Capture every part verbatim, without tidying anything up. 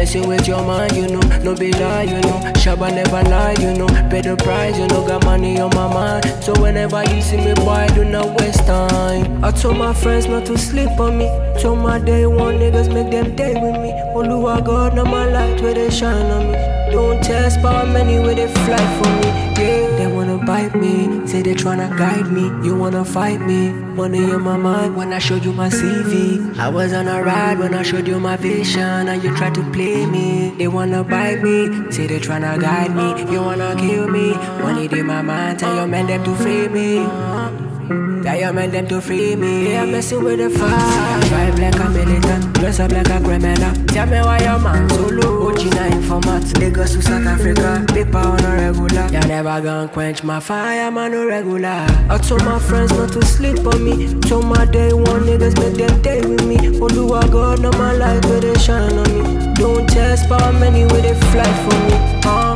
messing with your mind, you know. No be lie, you know. Shabba never lie, you know. Pay the price, you know. Got money on my mind. So whenever you see me, boy, do not waste time. I told my friends not to sleep on me. Told my day one niggas make them day with me. Oluwa God, now my light where they shine on me. Don't test power many where they fly for me. Yeah, they wanna bite me, say they tryna guide me. You wanna fight me, money in my mind when I showed you my C V. I was on a ride when I showed you my vision, and you tried to play me. They wanna bite me, say they tryna guide me. You wanna kill me, money in my mind, tell your man them to free me. Tell your man them to free me. They are messing with the fire. Vibe like a militant, dress up like a criminal. Tell me why your man so low. O G nine format, Lagos to South Africa. Paper on a regular. You never gonna quench my fire, man, no regular. I told my friends not to sleep on me. Told my day one niggas make them day with me. Oluwa God, now my light where they shine on me. Don't test power many where they fly for me. Uh.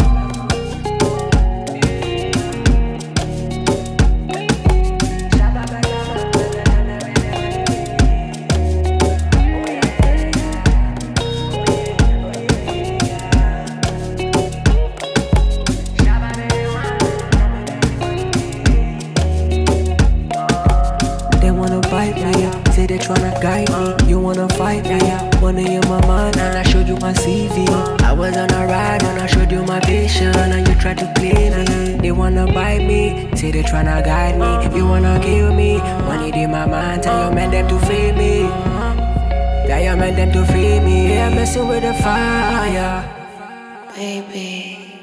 Say they tryna guide me, you wanna fight me. Money in my mind, and I showed you my C V. I was on a ride when I showed you my vision, and you tried to play me. They wanna bite me, say they tryna guide me. You wanna kill me, money in my mind. Tell your man them to free me. Tell your man them to free me. Yeah, messing with the fire, baby.